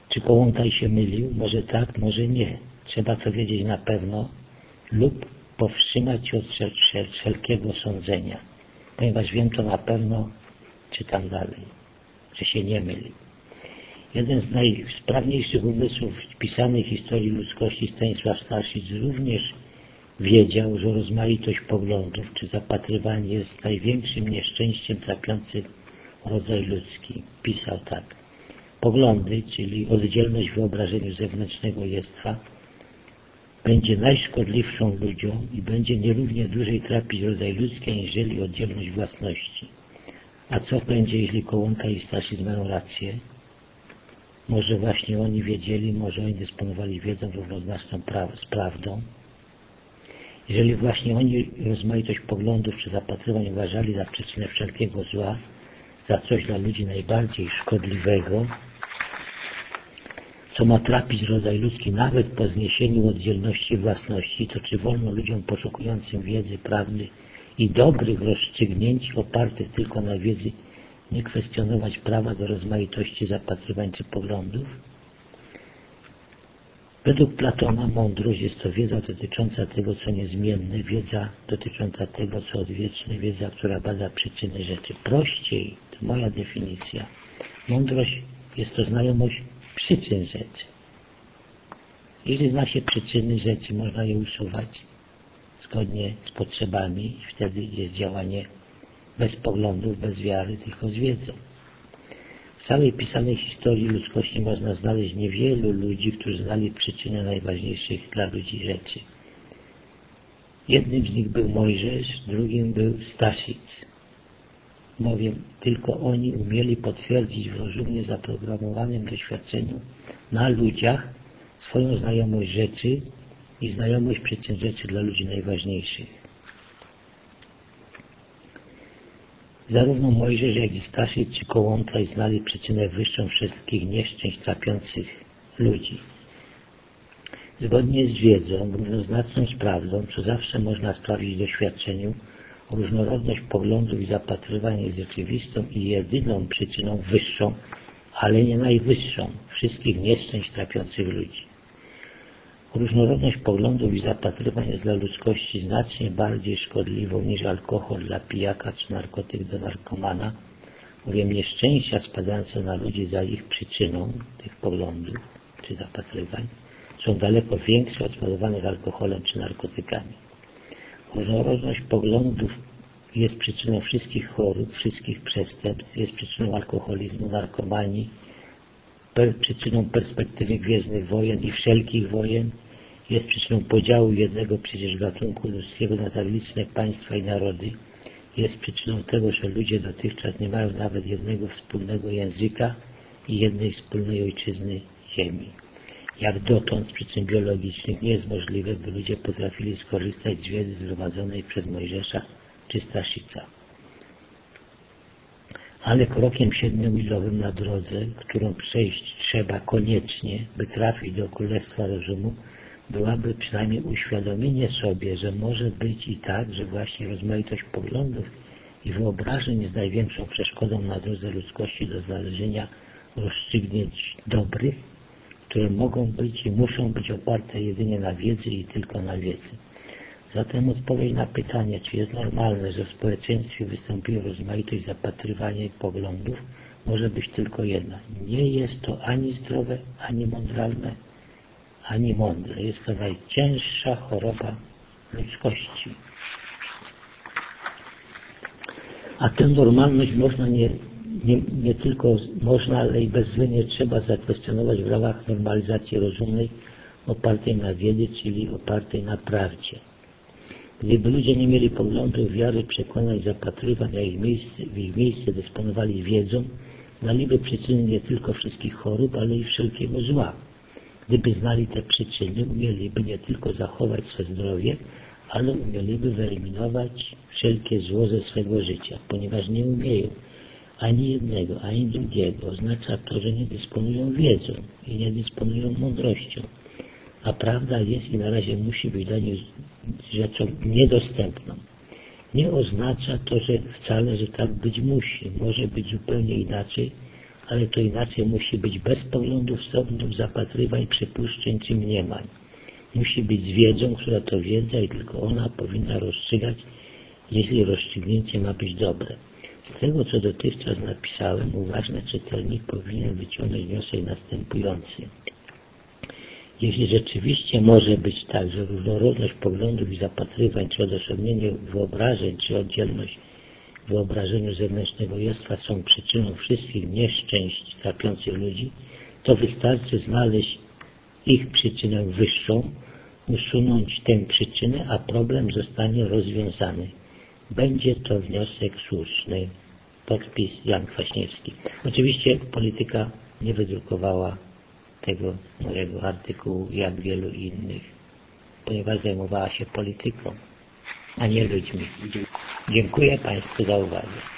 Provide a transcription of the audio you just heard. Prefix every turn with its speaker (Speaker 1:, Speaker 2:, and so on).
Speaker 1: Czy Kołłątaj się mylił? Może tak, może nie. Trzeba to wiedzieć na pewno lub powstrzymać się od wszelkiego sądzenia. Ponieważ wiem to na pewno, czytam dalej, że się nie myli. Jeden z najsprawniejszych umysłów pisanej historii ludzkości, Stanisław Staszic, również wiedział, że rozmaitość poglądów czy zapatrywanie jest największym nieszczęściem trapiącym rodzaj ludzki. Pisał tak. Poglądy, czyli oddzielność w wyobrażeniu zewnętrznego jestwa, będzie najszkodliwszą ludziom i będzie nierównie dłużej trapić rodzaj ludzki, aniżeli oddzielność własności. A co będzie, jeśli Kołłątaj i Staszic mają rację? Może właśnie oni wiedzieli, może oni dysponowali wiedzą równoznaczną z prawdą. Jeżeli właśnie oni rozmaitość poglądów czy zapatrywań uważali za przyczynę wszelkiego zła, za coś dla ludzi najbardziej szkodliwego, co ma trapić rodzaj ludzki nawet po zniesieniu oddzielności własności, to czy wolno ludziom poszukującym wiedzy, prawdy i dobrych rozstrzygnięć opartych tylko na wiedzy nie kwestionować prawa do rozmaitości zapatrywań czy poglądów? Według Platona mądrość jest to wiedza dotycząca tego, co niezmienne, wiedza dotycząca tego, co odwieczne, wiedza, która bada przyczyny rzeczy. Prościej, to moja definicja, mądrość jest to znajomość przyczyn rzeczy. Jeżeli zna się przyczyny rzeczy, można je usuwać zgodnie z potrzebami i wtedy jest działanie bez poglądów, bez wiary, tylko z wiedzą. W całej pisanej historii ludzkości można znaleźć niewielu ludzi, którzy znali przyczynę najważniejszych dla ludzi rzeczy. Jednym z nich był Mojżesz, drugim był Staszic. Bowiem tylko oni umieli potwierdzić w rozumnie zaprogramowanym doświadczeniu na ludziach swoją znajomość rzeczy i znajomość przyczyn rzeczy dla ludzi najważniejszych. Zarówno Mojżesz, jak i Staszic czy Kołłątaj znali przyczynę wyższą wszystkich nieszczęść trapiących ludzi. Zgodnie z wiedzą, równoznaczną z prawdą, co zawsze można sprawdzić w doświadczeniu, różnorodność poglądów i zapatrywań jest rzeczywistą i jedyną przyczyną wyższą, ale nie najwyższą wszystkich nieszczęść trapiących ludzi. Różnorodność poglądów i zapatrywań jest dla ludzkości znacznie bardziej szkodliwą niż alkohol dla pijaka czy narkotyk do narkomana, bowiem nieszczęścia spadające na ludzi za ich przyczyną, tych poglądów czy zapatrywań, są daleko większe od spowodowanych alkoholem czy narkotykami. Różnorodność poglądów jest przyczyną wszystkich chorób, wszystkich przestępstw, jest przyczyną alkoholizmu, narkomanii, przyczyną perspektywy gwiezdnych wojen i wszelkich wojen, jest przyczyną podziału jednego przecież gatunku ludzkiego na tak liczne państwa i narody, jest przyczyną tego, że ludzie dotychczas nie mają nawet jednego wspólnego języka i jednej wspólnej ojczyzny ziemi. Jak dotąd z przyczyn biologicznych nie jest możliwe, by ludzie potrafili skorzystać z wiedzy zgromadzonej przez Mojżesza czy Staszica. Ale krokiem 7-milowym na drodze, którą przejść trzeba koniecznie, by trafić do Królestwa Rozumu, byłaby przynajmniej uświadomienie sobie, że może być i tak, że właśnie rozmaitość poglądów i wyobrażeń jest największą przeszkodą na drodze ludzkości do znalezienia rozstrzygnięć dobrych, które mogą być i muszą być oparte jedynie na wiedzy i tylko na wiedzy. Zatem odpowiedź na pytanie, czy jest normalne, że w społeczeństwie występuje rozmaitość zapatrywania i poglądów, może być tylko jedna. Nie jest to ani zdrowe, ani mądralne, ani mądre. Jest to najcięższa choroba ludzkości. A tę normalność można nie tylko można, ale i bezwzględnie trzeba zakwestionować w ramach normalizacji rozumnej opartej na wiedzy, czyli opartej na prawdzie. Gdyby ludzie nie mieli poglądów, wiary, przekonań, zapatrywań, a w ich miejsce dysponowali wiedzą, znaliby przyczyny nie tylko wszystkich chorób, ale i wszelkiego zła. Gdyby znali te przyczyny, umieliby nie tylko zachować swe zdrowie, ale umieliby wyeliminować wszelkie zło ze swego życia. Ponieważ nie umieją ani jednego, ani drugiego, oznacza to, że nie dysponują wiedzą i nie dysponują mądrością. A prawda jest i na razie musi być dla nich rzeczą niedostępną. Nie oznacza to, że wcale, że tak być musi. Może być zupełnie inaczej, ale to inaczej musi być bez poglądów, sądów, zapatrywań, przypuszczeń czy mniemań. Musi być z wiedzą, która to wiedza i tylko ona powinna rozstrzygać, jeśli rozstrzygnięcie ma być dobre. Z tego, co dotychczas napisałem, uważny czytelnik powinien wyciągnąć wniosek następujący. Jeśli rzeczywiście może być tak, że różnorodność poglądów i zapatrywań, czy odosobnienie wyobrażeń, czy oddzielność w wyobrażeniu zewnętrznego jestwa są przyczyną wszystkich nieszczęść trapiących ludzi, to wystarczy znaleźć ich przyczynę wyższą, usunąć tę przyczynę, a problem zostanie rozwiązany. Będzie to wniosek słuszny. Podpis Jan Kwaśniewski. Oczywiście Polityka nie wydrukowała tego mojego artykułu, jak wielu innych, ponieważ zajmowała się polityką, a nie ludźmi. Dziękuję Państwu za uwagę.